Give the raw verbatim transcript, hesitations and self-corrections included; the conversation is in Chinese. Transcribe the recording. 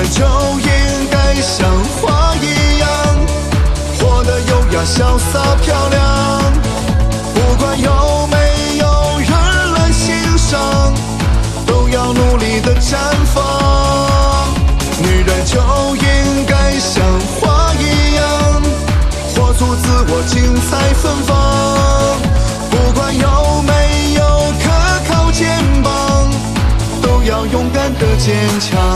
人就应该像花一样，活得优雅、潇洒、漂亮。不管有没有人来欣赏，都要努力的绽放。女人就应该像花一样，活出自我，精彩芬芳。不管有没有可靠肩膀，都要勇敢的坚强。